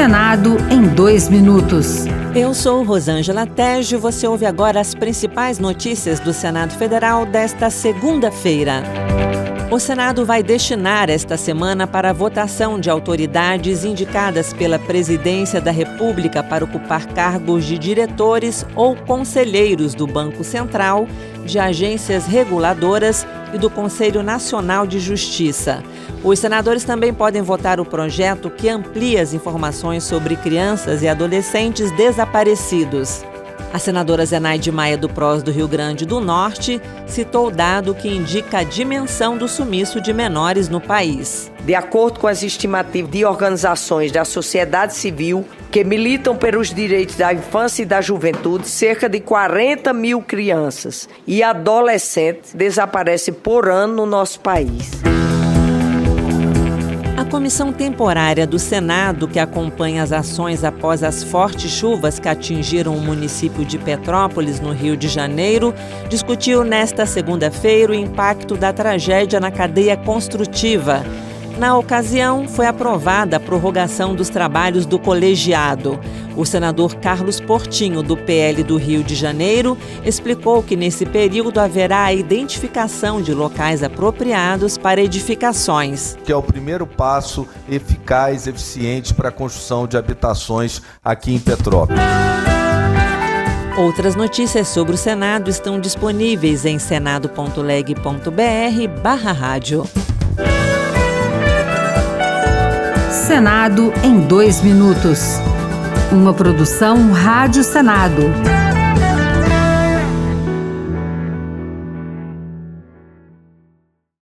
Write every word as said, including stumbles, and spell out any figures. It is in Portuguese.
Senado em dois minutos. Eu sou Rosângela Tejo. Você ouve agora as principais notícias do Senado Federal desta segunda-feira. O Senado vai destinar esta semana para a votação de autoridades indicadas pela Presidência da República para ocupar cargos de diretores ou conselheiros do Banco Central, de agências reguladoras e do Conselho Nacional de Justiça. Os senadores também podem votar o projeto que amplia as informações sobre crianças e adolescentes desaparecidos. A senadora Zenaide Maia, do P R O S do Rio Grande do Norte, citou o dado que indica a dimensão do sumiço de menores no país. De acordo com as estimativas de organizações da sociedade civil que militam pelos direitos da infância e da juventude, cerca de quarenta mil crianças e adolescentes desaparecem por ano no nosso país. A comissão temporária do Senado, que acompanha as ações após as fortes chuvas que atingiram o município de Petrópolis, no Rio de Janeiro, discutiu nesta segunda-feira o impacto da tragédia na cadeia construtiva. Na ocasião, foi aprovada a prorrogação dos trabalhos do colegiado. O senador Carlos Portinho, do P L do Rio de Janeiro, explicou que nesse período haverá a identificação de locais apropriados para edificações. Que é o primeiro passo eficaz, eficiente para a construção de habitações aqui em Petrópolis. Outras notícias sobre o Senado estão disponíveis em senado ponto leg ponto br barra rádio. Senado em dois minutos. Uma produção Rádio Senado.